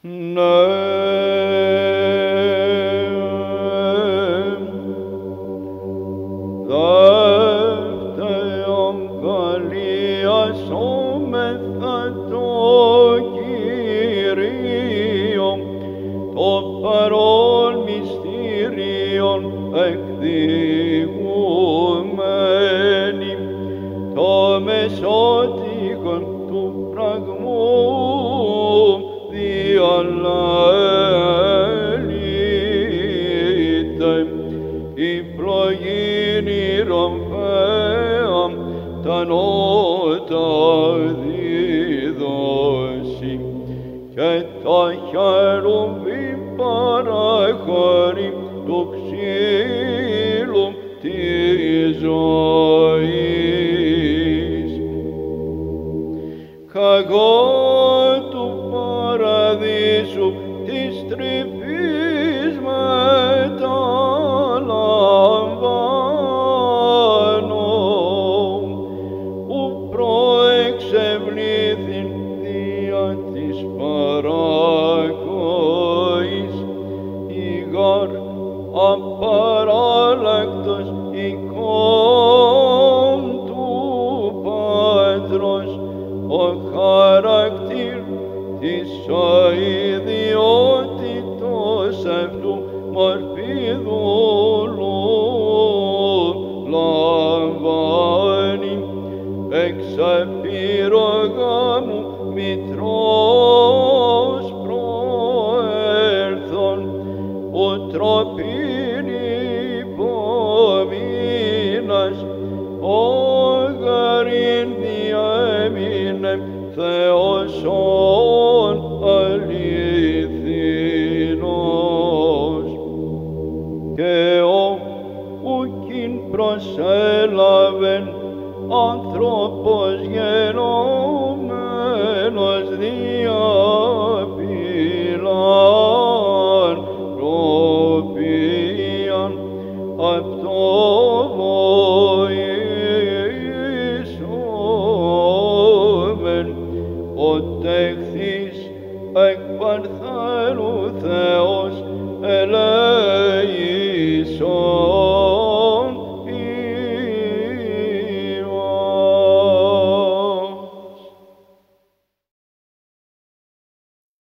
Δεύτερον καλιασόμεθα το Κύριον, το παρόν μυστήριον εκδηγούμενοι, το μεσότικον του πραγμού διαλέλητε, η προγίνηρον φέαμ τα νότα δίδωση, και τα χερουβίμ παραχωρεί του ξύλου της ζωής. Καγώ του παραδείσου της τρυφής μεταλαμβάνω, που προεξευλήθην δια της παρακοής, ηγάρ απαράλλακτος εικόν του Πατρός, ο χαρακτήρ της αηδιότητος αυτού μορφίδουλου λαμβάνει, εξ απειρογάμου μητρός προέρθον, ο τροπήν υπομείνας, ο γαρήν διέμεινε Θεός ον αληθινός. Και ουκειν προσέλαβεν άνθρωπος γεννός,